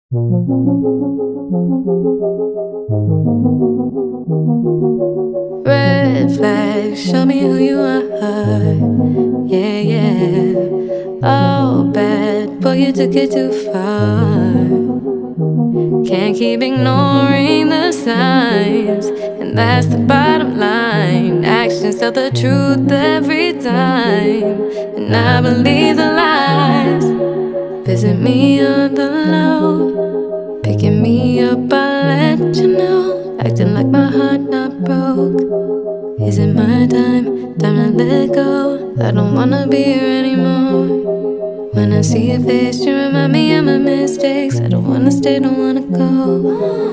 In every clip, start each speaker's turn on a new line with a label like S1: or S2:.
S1: Red flag, show me who you are. Yeah, yeah. Oh, bad boy, you took it too far. Can't keep ignoring the signs, and that's the bottom line. Actions tell the truth every time, and I believe the lies. Visit me on the low, picking me up, I'll let you know. Acting like my heart not broke. Is it my time? Time to let go. I don't wanna be here anymore. When I see your face, you remind me of my mistakes. I don't wanna stay, don't wanna go.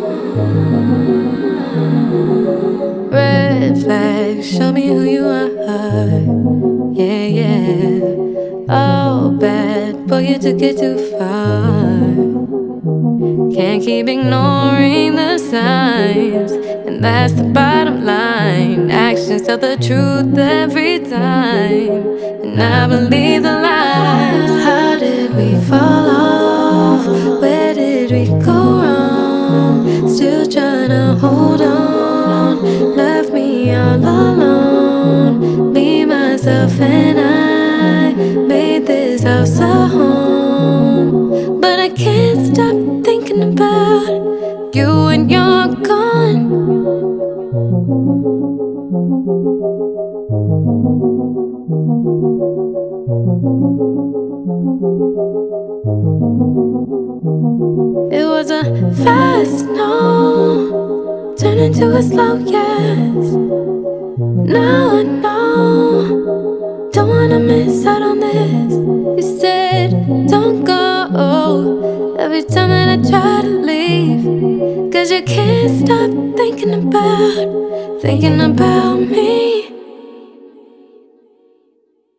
S1: Red flag, show me who you are. Yeah, yeah. Oh, bad boy, you took it too far. Can't keep ignoring the signs, and that's the bottom line. Actions tell the truth every time, and I believe the lies. How did we fall off? Where did we go wrong? Still trying to hold on. Left me all alone. Me, myself, and I made this house a home, but I can't stop thinking about you when you're gone. It was a fast no, turned into a slow yes. Now I know, don't wanna miss out on this. You said don't go every time that I try to leave, 'cause you can't stop thinking about me.